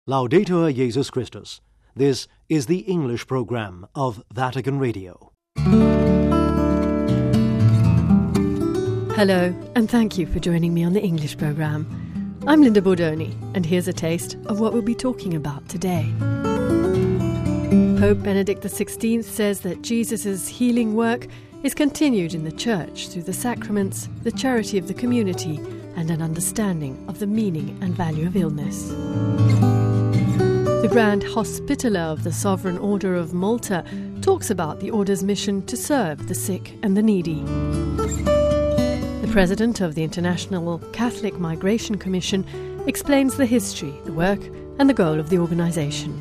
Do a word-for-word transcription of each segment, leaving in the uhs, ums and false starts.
Laudetur Jesus Christus. This is the English program of Vatican Radio. Hello, and thank you for joining me on the English program. I'm Linda Bordoni, and here's a taste of what we'll be talking about today. Pope Benedict the sixteenth says that Jesus' healing work is continued in the Church through the sacraments, the charity of the community, and an understanding of the meaning and value of illness. The Grand Hospitaller of the Sovereign Order of Malta talks about the Order's mission to serve the sick and the needy. The President of the International Catholic Migration Commission explains the history, the work, and the goal of the organisation.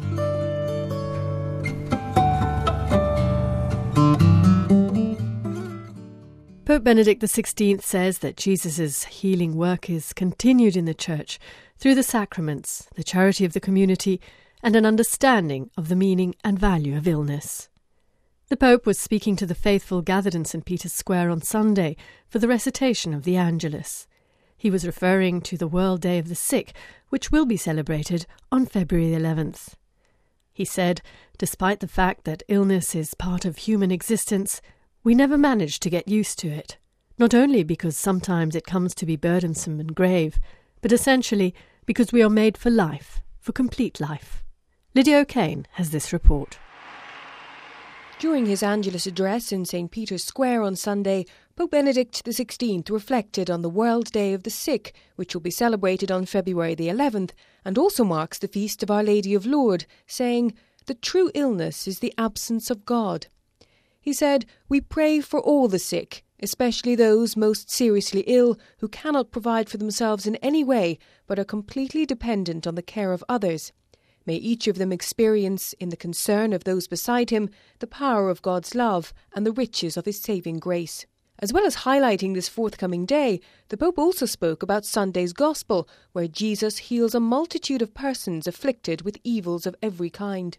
Pope Benedict the sixteenth says that Jesus' healing work is continued in the Church through the sacraments, the charity of the community, and an understanding of the meaning and value of illness. The Pope was speaking to the faithful gathered in Saint Peter's Square on Sunday for the recitation of the Angelus. He was referring to the World Day of the Sick, which will be celebrated on February eleventh. He said, despite the fact that illness is part of human existence, we never manage to get used to it, not only because sometimes it comes to be burdensome and grave, but essentially because we are made for life, for complete life. Lydia O'Kane has this report. During his Angelus address in Saint Peter's Square on Sunday, Pope Benedict the sixteenth reflected on the World Day of the Sick, which will be celebrated on February the eleventh, and also marks the feast of Our Lady of Lourdes, saying, "The true illness is the absence of God." He said, "We pray for all the sick, especially those most seriously ill who cannot provide for themselves in any way but are completely dependent on the care of others. May each of them experience, in the concern of those beside him, the power of God's love and the riches of His saving grace." As well as highlighting this forthcoming day, the Pope also spoke about Sunday's Gospel, where Jesus heals a multitude of persons afflicted with evils of every kind.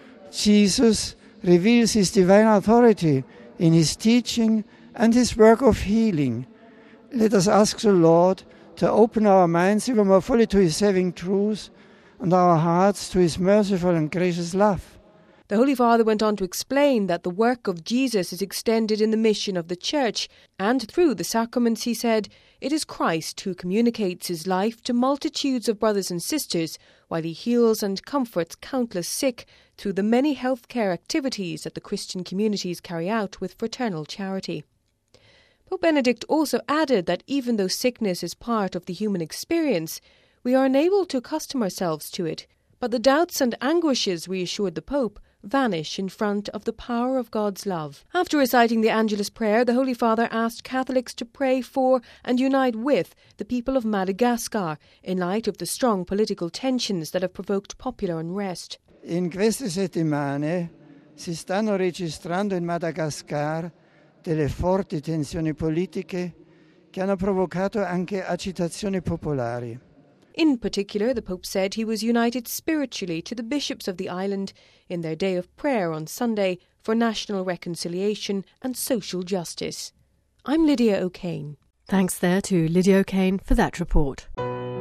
Jesus reveals His divine authority in His teaching and His work of healing. Let us ask the Lord to open our minds even more fully to His saving truth and our hearts to His merciful and gracious love. The Holy Father went on to explain that the work of Jesus is extended in the mission of the Church, and through the sacraments, he said, it is Christ who communicates His life to multitudes of brothers and sisters, while He heals and comforts countless sick through the many healthcare activities that the Christian communities carry out with fraternal charity. Pope Benedict also added that even though sickness is part of the human experience, we are unable to accustom ourselves to it, but the doubts and anguishes, reassured the Pope, vanish in front of the power of God's love. After reciting the Angelus prayer, the Holy Father asked Catholics to pray for and unite with the people of Madagascar in light of the strong political tensions that have provoked popular unrest. In queste settimane si stanno registrando in Madagascar delle forti tensioni politiche che hanno provocato anche agitazioni popolari. In particular, the Pope said he was united spiritually to the bishops of the island in their day of prayer on Sunday for national reconciliation and social justice. I'm Lydia O'Kane. Thanks there to Lydia O'Kane for that report.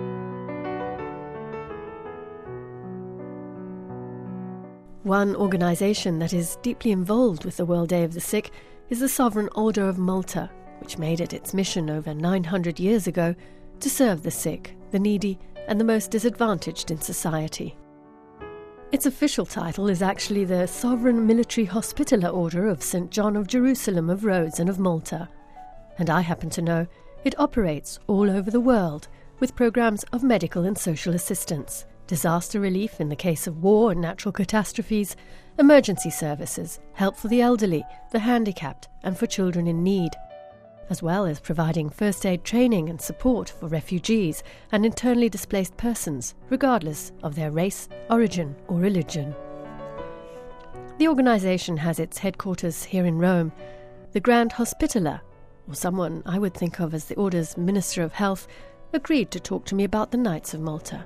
One organisation that is deeply involved with the World Day of the Sick is the Sovereign Order of Malta, which made it its mission over nine hundred years ago to serve the sick, the needy, and the most disadvantaged in society. Its official title is actually the Sovereign Military Hospitaller Order of Saint John of Jerusalem of Rhodes and of Malta. And I happen to know it operates all over the world with programmes of medical and social assistance, disaster relief in the case of war and natural catastrophes, emergency services, help for the elderly, the handicapped, and for children in need, as well as providing first aid training and support for refugees and internally displaced persons, regardless of their race, origin or religion. The organisation has its headquarters here in Rome. The Grand Hospitaller, or someone I would think of as the Order's Minister of Health, agreed to talk to me about the Knights of Malta.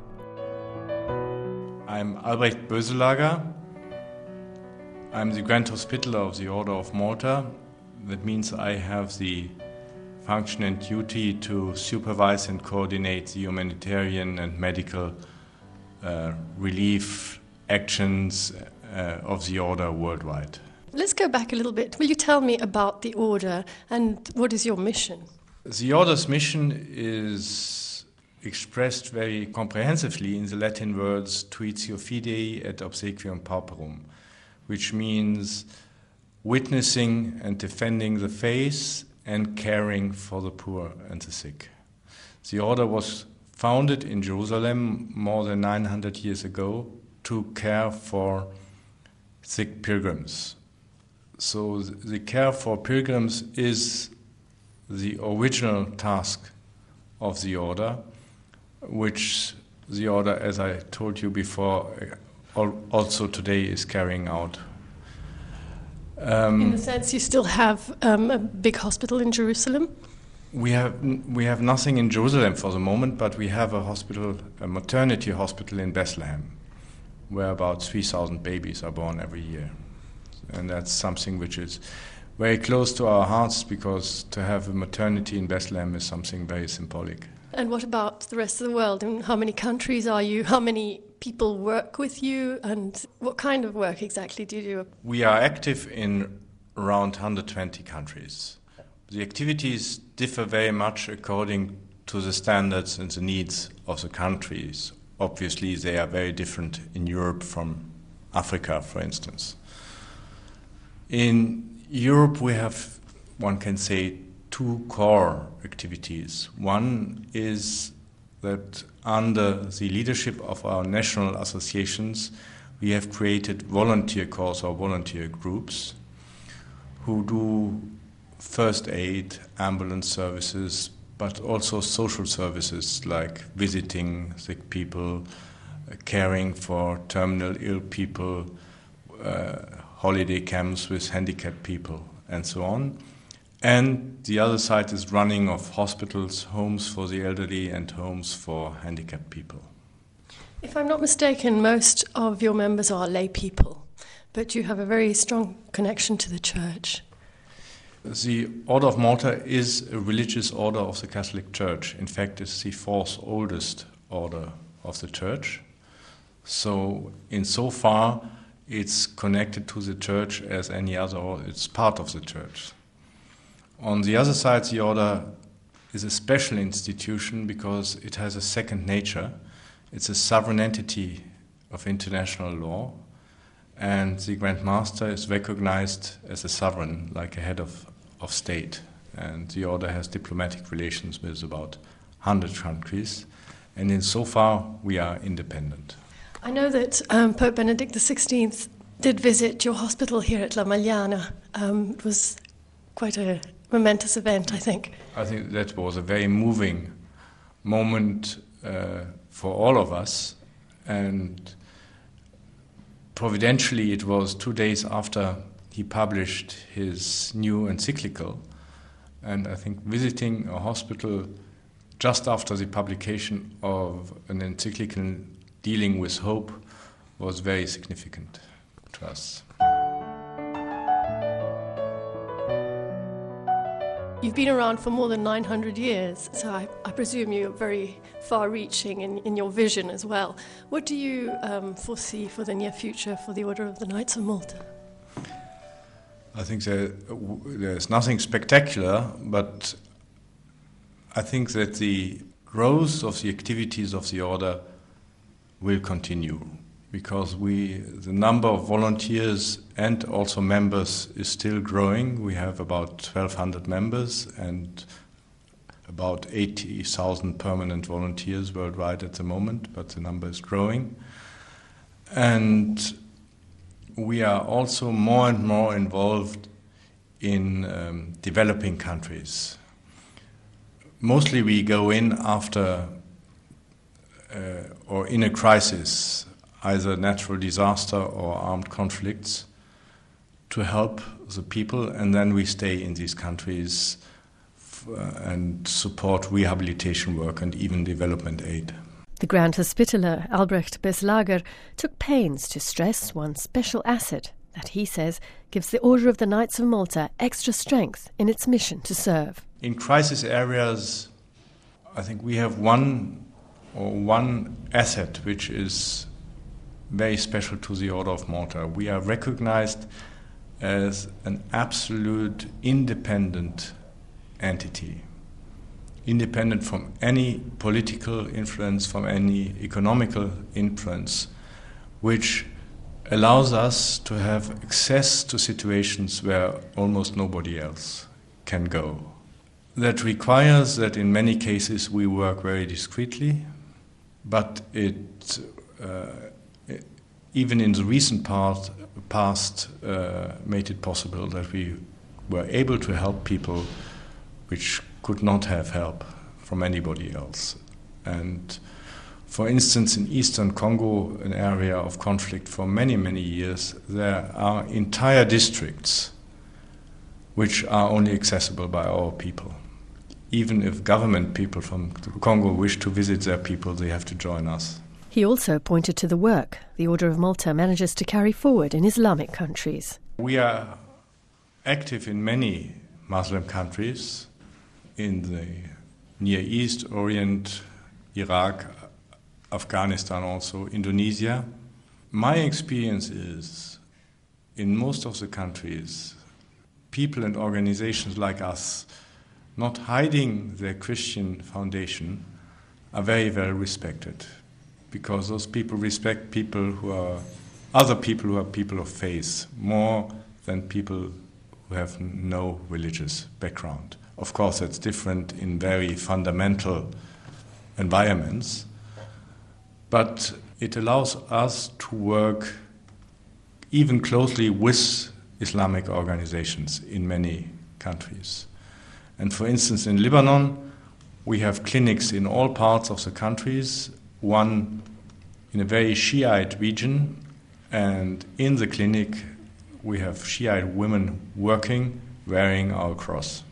I'm Albrecht Böselager. I'm the Grand Hospitaller of the Order of Malta. That means I have the function and duty to supervise and coordinate the humanitarian and medical uh, relief actions uh, of the Order worldwide. Let's go back a little bit. Will you tell me about the Order and what is your mission? The Order's mission is expressed very comprehensively in the Latin words Tuitio Fidei et Obsequium Pauperum, which means witnessing and defending the faith and caring for the poor and the sick. The Order was founded in Jerusalem more than nine hundred years ago to care for sick pilgrims. So the care for pilgrims is the original task of the Order, which the Order, as I told you before, also today is carrying out. Um, in the sense you still have um, a big hospital in Jerusalem? We have we have nothing in Jerusalem for the moment, but we have a hospital, a maternity hospital in Bethlehem, where about three thousand babies are born every year. And that's something which is very close to our hearts, because to have a maternity in Bethlehem is something very symbolic. And what about the rest of the world? And how many countries are you? How many people work with you? And what kind of work exactly do you do? We are active in around one hundred twenty countries. The activities differ very much according to the standards and the needs of the countries. Obviously, they are very different in Europe from Africa, for instance. In Europe, we have, one can say, two core activities. One is that under the leadership of our national associations, we have created volunteer corps or volunteer groups who do first aid, ambulance services, but also social services like visiting sick people, uh, caring for terminal ill people, uh, holiday camps with handicapped people, and so on. And the other side is running of hospitals, homes for the elderly, and homes for handicapped people. If I'm not mistaken, most of your members are lay people, but you have a very strong connection to the church. The Order of Malta is a religious order of the Catholic Church. In fact, it's the fourth oldest order of the Church. So, in so far, it's connected to the Church as any other, or it's part of the Church. On the other side, the Order is a special institution because it has a second nature. It's a sovereign entity of international law, and the Grand Master is recognized as a sovereign, like a head of, of state. And the Order has diplomatic relations with about one hundred countries, and in so far we are independent. I know that um, Pope Benedict the sixteenth did visit your hospital here at La Magliana. Um, it was quite a momentous event, I think. I think that was a very moving moment uh, for all of us, and providentially it was two days after he published his new encyclical, and I think visiting a hospital just after the publication of an encyclical dealing with hope was very significant to us. You've been around for more than nine hundred years, so I, I presume you're very far-reaching in, in your vision as well. What do you um, foresee for the near future for the Order of the Knights of Malta? I think there, there's nothing spectacular, but I think that the growth of the activities of the Order will continue, because we, the number of volunteers and also members is still growing. We have about twelve hundred members and about eighty thousand permanent volunteers worldwide at the moment, but the number is growing. And we are also more and more involved in um, developing countries. Mostly we go in after uh, or in a crisis, either natural disaster or armed conflicts, to help the people, and then we stay in these countries f- uh, and support rehabilitation work and even development aid. The Grand Hospitaller, Albrecht Beslager, took pains to stress one special asset that he says gives the Order of the Knights of Malta extra strength in its mission to serve. In crisis areas, I think we have one or one asset which is very special to the Order of Malta. We are recognized as an absolute independent entity, independent from any political influence, from any economical influence, which allows us to have access to situations where almost nobody else can go. That requires that in many cases we work very discreetly, but it, uh, it even in the recent part, past uh, made it possible that we were able to help people which could not have help from anybody else. And for instance, in eastern Congo, an area of conflict for many, many years, there are entire districts which are only accessible by our people. Even if government people from Congo wish to visit their people, they have to join us. He also pointed to the work the Order of Malta manages to carry forward in Islamic countries. We are active in many Muslim countries, in the Near East, Orient, Iraq, Afghanistan also, Indonesia. My experience is, in most of the countries, people and organizations like us, not hiding their Christian foundation, are very, very respected. Because those people respect people who are, other people who are people of faith, more than people who have no religious background. Of course, that's different in very fundamental environments, but it allows us to work even closely with Islamic organizations in many countries. And for instance, in Lebanon, we have clinics in all parts of the countries, one in a very Shiite region, and in the clinic we have Shiite women working, wearing our cross.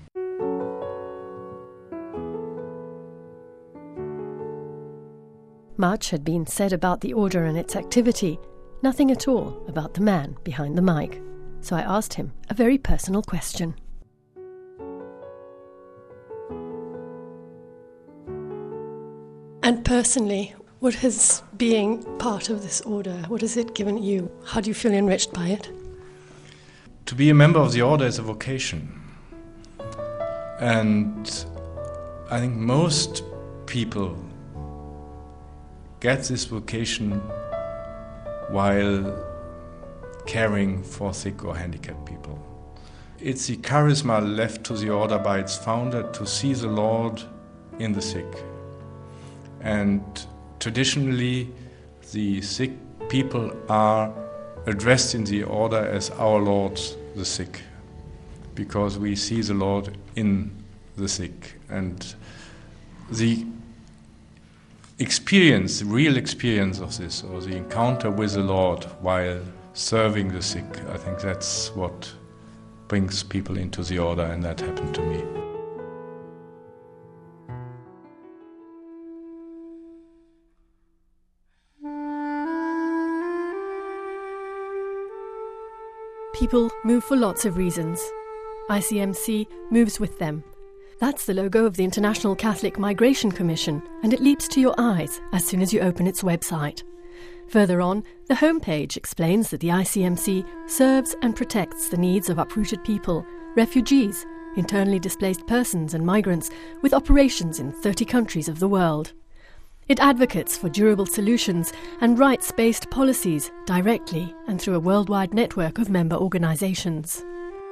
Much had been said about the order and its activity, nothing at all about the man behind the mic. So I asked him a very personal question. And personally, what has being part of this order, what has it given you? How do you feel enriched by it? To be a member of the order is a vocation. And I think most people get this vocation while caring for sick or handicapped people. It's the charisma left to the order by its founder to see the Lord in the sick. And traditionally, the sick people are addressed in the order as our Lord the sick, because we see the Lord in the sick. And the experience, the real experience of this, or the encounter with the Lord while serving the sick, I think that's what brings people into the order, and that happened to me. People move for lots of reasons. I C M C moves with them. That's the logo of the International Catholic Migration Commission, and it leaps to your eyes as soon as you open its website. Further on, the homepage explains that the I C M C serves and protects the needs of uprooted people, refugees, internally displaced persons and migrants, with operations in thirty countries of the world. It advocates for durable solutions and rights-based policies directly and through a worldwide network of member organisations.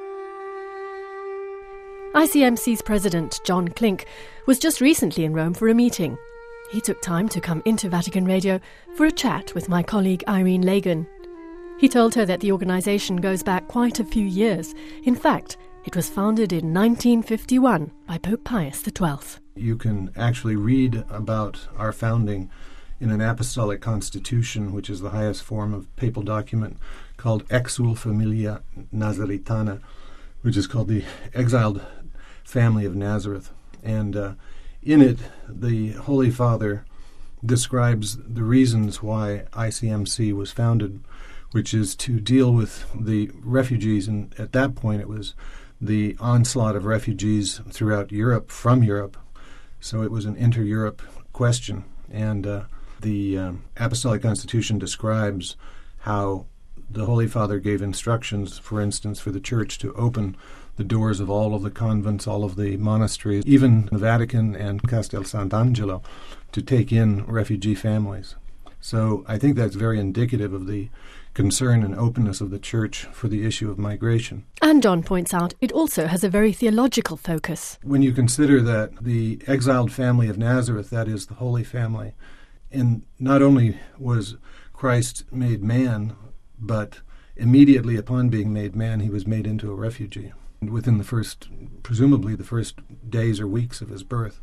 I C M C's president, John Klink, was just recently in Rome for a meeting. He took time to come into Vatican Radio for a chat with my colleague Irene Lagan. He told her that the organisation goes back quite a few years. In fact, it was founded in nineteen fifty-one by Pope Pius the twelfth. You can actually read about our founding in an apostolic constitution, which is the highest form of papal document, called Exul Familia Nazaretana, which is called the Exiled Family of Nazareth. And uh, in it, the Holy Father describes the reasons why I C M C was founded, which is to deal with the refugees, and at that point it was the onslaught of refugees throughout Europe, from Europe. So it was an inter-Europe question, And uh, the um, Apostolic Constitution describes how the Holy Father gave instructions, for instance, for the Church to open the doors of all of the convents, all of the monasteries, even the Vatican and Castel Sant'Angelo, to take in refugee families. So I think that's very indicative of the concern and openness of the Church for the issue of migration. And John points out it also has a very theological focus. When you consider that the exiled family of Nazareth, that is the Holy Family, and not only was Christ made man, but immediately upon being made man, he was made into a refugee within the first, presumably the first days or weeks of his birth.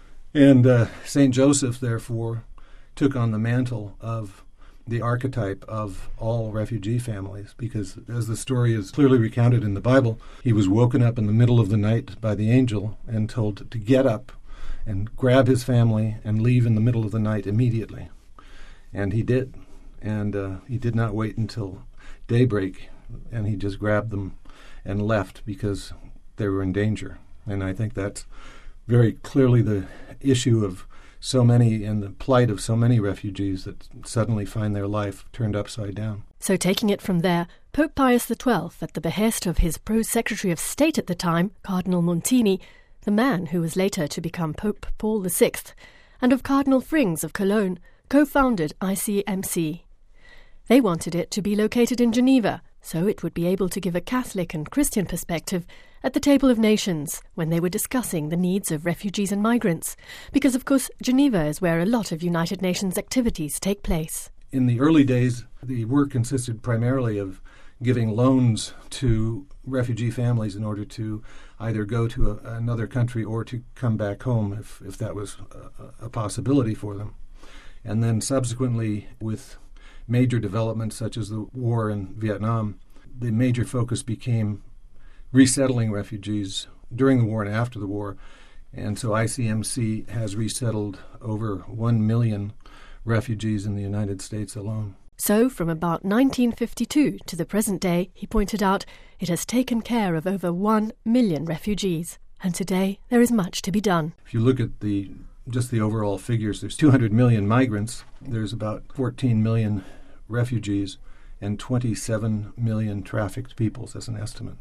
And uh, Saint Joseph, therefore, took on the mantle of the archetype of all refugee families, because as the story is clearly recounted in the Bible, he was woken up in the middle of the night by the angel and told to get up and grab his family and leave in the middle of the night immediately. And he did. And uh, he did not wait until daybreak, and he just grabbed them and left because they were in danger. And I think that's very clearly the issue of so many and the plight of so many refugees that suddenly find their life turned upside down. So taking it from there, Pope Pius the twelfth, at the behest of his pro-Secretary of State at the time, Cardinal Montini, the man who was later to become Pope Paul the sixth, and of Cardinal Frings of Cologne, co-founded I C M C. They wanted it to be located in Geneva, so it would be able to give a Catholic and Christian perspective at the table of nations when they were discussing the needs of refugees and migrants, because, of course, Geneva is where a lot of United Nations activities take place. In the early days, the work consisted primarily of giving loans to refugee families in order to either go to a, another country or to come back home if, if that was a, a possibility for them. And then subsequently, with major developments such as the war in Vietnam, the major focus became resettling refugees during the war and after the war. And so I C M C has resettled over one million refugees in the United States alone. So from about nineteen fifty-two to the present day, he pointed out, it has taken care of over one million refugees. And today there is much to be done. If you look at the just the overall figures, there's two hundred million migrants, there's about fourteen million refugees, and twenty-seven million trafficked peoples as an estimate.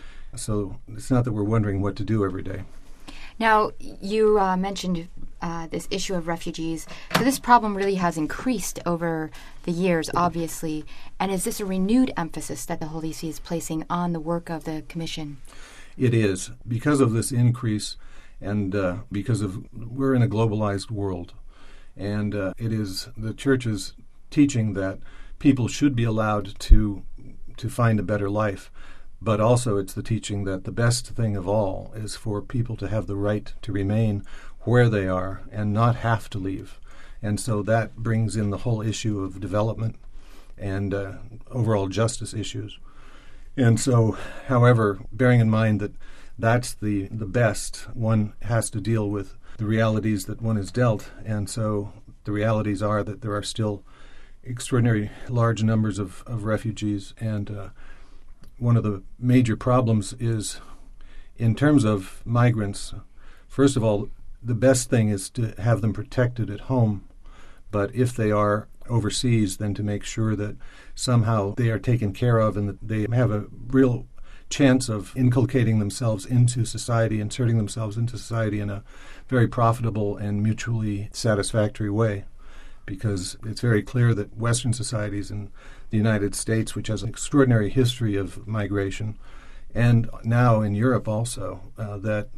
So it's not that we're wondering what to do every day. Now, you uh, mentioned uh, this issue of refugees. So this problem really has increased over the years, obviously. And is this a renewed emphasis that the Holy See is placing on the work of the Commission? It is. Because of this increase and uh, because of we're in a globalized world. And uh, it is the Church's teaching that people should be allowed to to find a better life. But also it's the teaching that the best thing of all is for people to have the right to remain where they are and not have to leave. And so that brings in the whole issue of development and uh, overall justice issues. And so, however, bearing in mind that that's the, the best, one has to deal with the realities that one is dealt. And so the realities are that there are still extraordinary large numbers of, of refugees, and uh, one of the major problems is, in terms of migrants, first of all, the best thing is to have them protected at home. But if they are overseas, then to make sure that somehow they are taken care of and that they have a real chance of inculcating themselves into society, inserting themselves into society in a very profitable and mutually satisfactory way. Because it's very clear that Western societies and the United States, which has an extraordinary history of migration, and now in Europe also, uh, that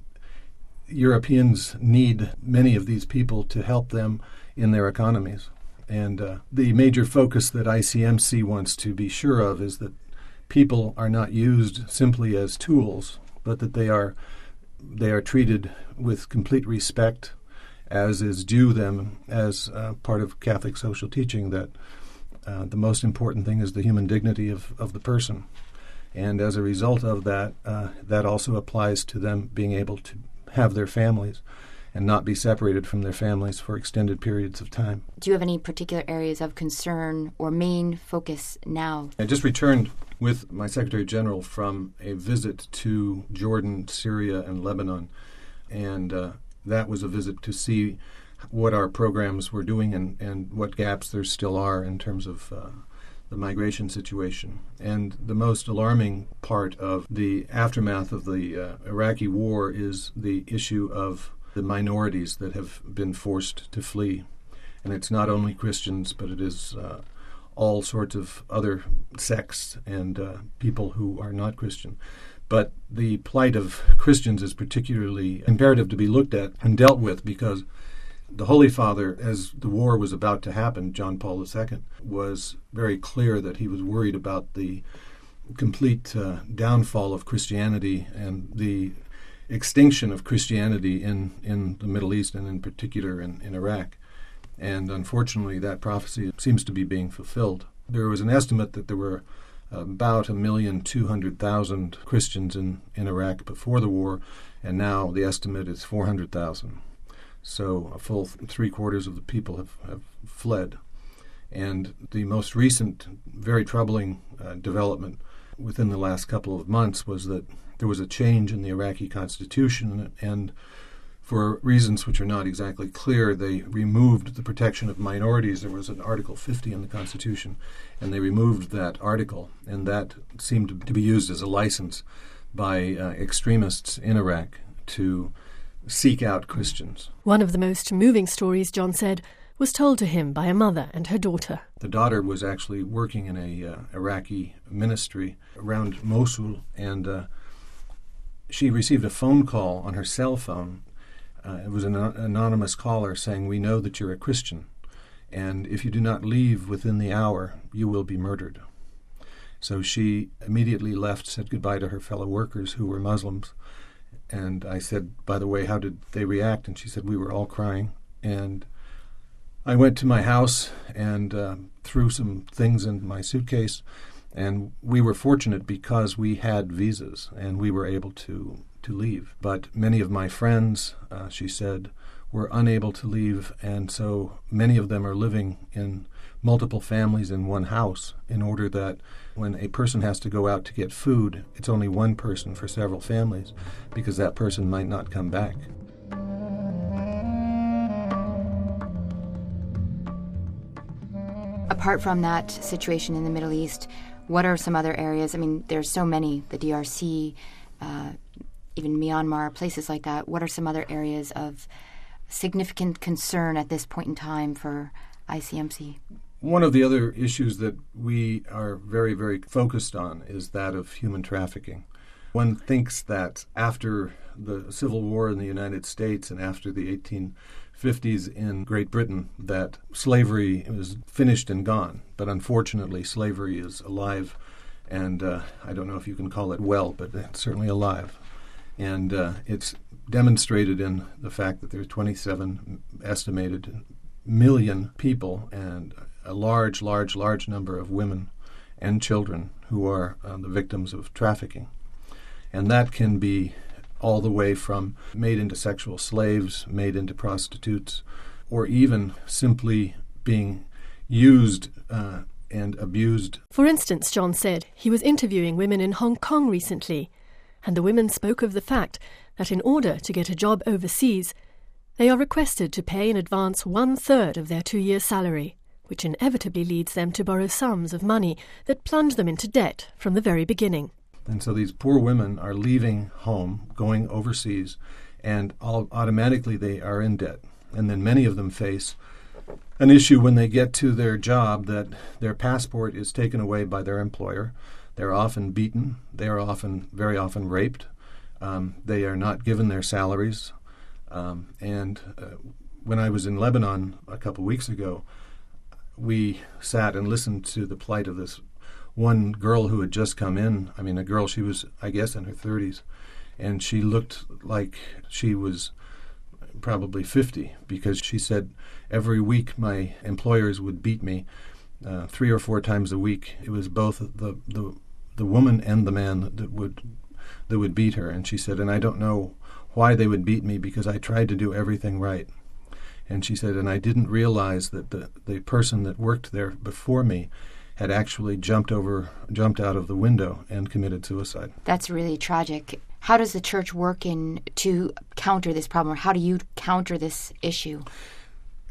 Europeans need many of these people to help them in their economies. And uh, the major focus that I C M C wants to be sure of is that people are not used simply as tools, but that they are they are treated with complete respect, as is due them as uh, part of Catholic social teaching, that uh, the most important thing is the human dignity of, of the person. And as a result of that, uh, that also applies to them being able to have their families and not be separated from their families for extended periods of time. Do you have any particular areas of concern or main focus now? I just returned with my Secretary General from a visit to Jordan, Syria, and Lebanon. And uh, that was a visit to see what our programs were doing and, and what gaps there still are in terms of uh, the migration situation. And the most alarming part of the aftermath of the uh, Iraqi war is the issue of the minorities that have been forced to flee. And it's not only Christians, but it is uh, all sorts of other sects and uh, people who are not Christian. But the plight of Christians is particularly imperative to be looked at and dealt with, because the Holy Father, as the war was about to happen, John Paul the Second, was very clear that he was worried about the complete uh, downfall of Christianity and the extinction of Christianity in, in the Middle East, and in particular in, in Iraq. And unfortunately, that prophecy seems to be being fulfilled. There was an estimate that there were about a million two hundred thousand Christians in, in Iraq before the war, and now the estimate is four hundred thousand. So a full three quarters of the people have, have fled. And the most recent, very troubling uh, development within the last couple of months was that there was a change in the Iraqi constitution, and for reasons which are not exactly clear, they removed the protection of minorities. There was an Article fifty in the Constitution, and they removed that article, and that seemed to be used as a license by uh, extremists in Iraq to seek out Christians. One of the most moving stories, John said, was told to him by a mother and her daughter. The daughter was actually working in a uh, Iraqi ministry around Mosul, and uh, she received a phone call on her cell phone. Uh, it was an anonymous caller saying, "We know that you're a Christian, and if you do not leave within the hour, you will be murdered." So she immediately left, said goodbye to her fellow workers who were Muslims. And I said, "By the way, how did they react?" And she said, "We were all crying." And I went to my house and uh, threw some things in my suitcase, and we were fortunate because we had visas and we were able to, to leave. But many of my friends, uh, she said, were unable to leave, and so many of them are living in multiple families in one house, in order that when a person has to go out to get food, it's only one person for several families, because that person might not come back. Apart from that situation in the Middle East, what are some other areas? I mean, there's so many, the D R C, uh, even Myanmar, places like that. What are some other areas of significant concern at this point in time for I C M C? One of the other issues that we are very, very focused on is that of human trafficking. One thinks that after the Civil War in the United States and after the eighteen fifties in Great Britain, that slavery was finished and gone. But unfortunately, slavery is alive, and uh, I don't know if you can call it well, but it's certainly alive. And uh, it's demonstrated in the fact that there are twenty-seven estimated million people, and a large, large, large number of women and children who are uh, the victims of trafficking. And that can be all the way from made into sexual slaves, made into prostitutes, or even simply being used uh, and abused. For instance, John said he was interviewing women in Hong Kong recently, and the women spoke of the fact that in order to get a job overseas, they are requested to pay in advance one-third of their two-year salary, which inevitably leads them to borrow sums of money that plunge them into debt from the very beginning. And so these poor women are leaving home, going overseas, and all, automatically they are in debt. And then many of them face an issue when they get to their job that their passport is taken away by their employer. They're often beaten. They are often, very often raped. Um, they are not given their salaries. Um, and uh, when I was in Lebanon a couple weeks ago, we sat and listened to the plight of this one girl who had just come in. I mean, a girl, she was, I guess, in her thirties, and she looked like she was probably fifty, because she said, every week my employers would beat me uh, three or four times a week. It was both the, the the woman and the man that, that would that would beat her. And she said, and I don't know why they would beat me, because I tried to do everything right. And she said, and I didn't realize that the, the person that worked there before me had actually jumped over, jumped out of the window and committed suicide. That's really tragic. How does the church work in to counter this problem, or how do you counter this issue?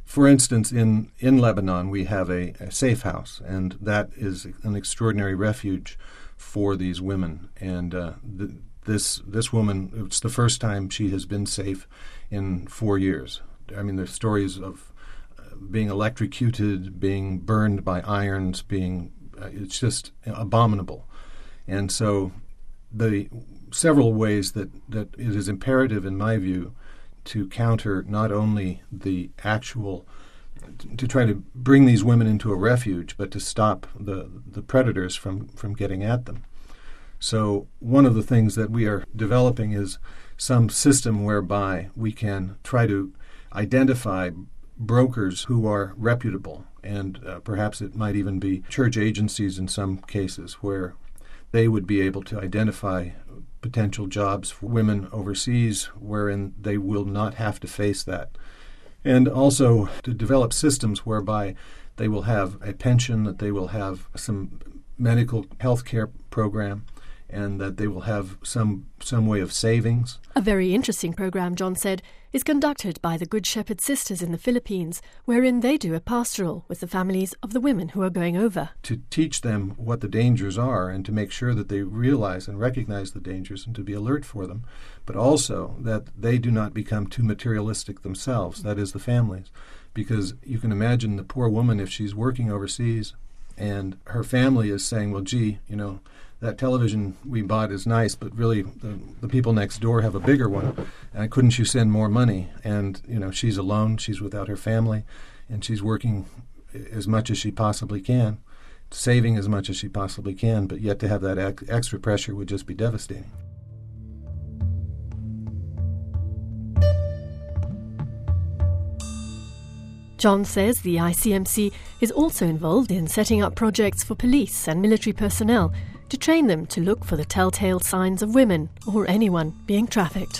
For instance, in, in Lebanon, we have a, a safe house, and that is an extraordinary refuge for these women. And uh, the, this this woman, it's the first time she has been safe in four years. I mean, there's stories of uh, being electrocuted, being burned by irons, being uh, it's just abominable. And so the several ways that, that it is imperative, in my view, to counter not only the actual, to try to bring these women into a refuge, but to stop the, the predators from, from getting at them. So one of the things that we are developing is some system whereby we can try to identify brokers who are reputable, and uh, perhaps it might even be church agencies in some cases, where they would be able to identify potential jobs for women overseas wherein they will not have to face that. And also to develop systems whereby they will have a pension, that they will have some medical health care program, and that they will have some some way of savings. A very interesting program, John said, is conducted by the Good Shepherd Sisters in the Philippines, wherein they do a pastoral with the families of the women who are going over. To teach them what the dangers are and to make sure that they realize and recognize the dangers and to be alert for them, but also that they do not become too materialistic themselves, that is, the families. Because you can imagine the poor woman, if she's working overseas and her family is saying, well, gee, you know, that television we bought is nice, but really the, the people next door have a bigger one. And couldn't you send more money? And, you know, she's alone, she's without her family, and she's working as much as she possibly can, saving as much as she possibly can, but yet to have that ex- extra pressure would just be devastating. John says the I C M C is also involved in setting up projects for police and military personnel to train them to look for the telltale signs of women or anyone being trafficked.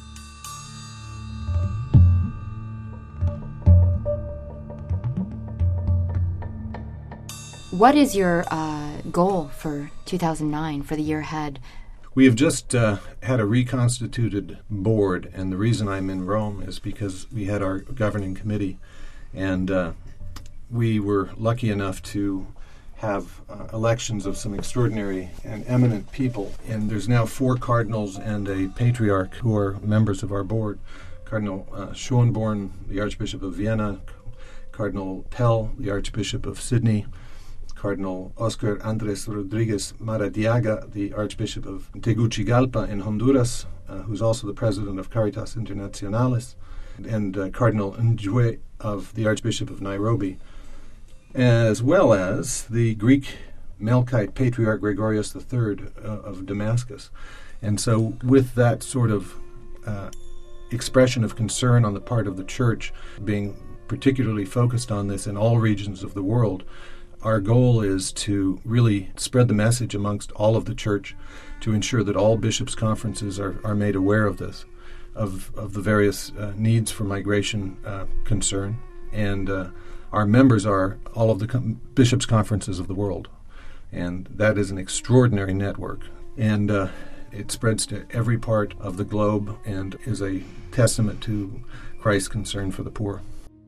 What is your uh, goal for two thousand nine, for the year ahead? We have just uh, had a reconstituted board, and the reason I'm in Rome is because we had our governing committee, and uh, we were lucky enough to have uh, elections of some extraordinary and eminent people. And there's now four cardinals and a patriarch who are members of our board. Cardinal uh, Schoenborn, the Archbishop of Vienna, Cardinal Pell, the Archbishop of Sydney, Cardinal Oscar Andres Rodriguez Maradiaga, the Archbishop of Tegucigalpa in Honduras, uh, who's also the president of Caritas Internationalis, and uh, Cardinal Njue of the Archbishop of Nairobi, as well as the Greek Melkite Patriarch Gregorius the Third uh, of Damascus. And so with that sort of uh, expression of concern on the part of the Church, being particularly focused on this in all regions of the world, our goal is to really spread the message amongst all of the Church to ensure that all bishops' conferences are, are made aware of this, of, of the various uh, needs for migration uh, concern. And uh, our members are all of the com- bishops' conferences of the world. And that is an extraordinary network. And uh, it spreads to every part of the globe and is a testament to Christ's concern for the poor.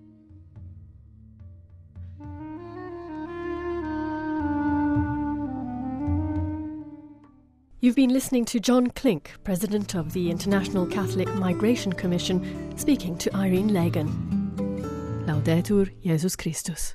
You've been listening to John Klink, President of the International Catholic Migration Commission, speaking to Irene Lagan. Laudetur Jesus Christus.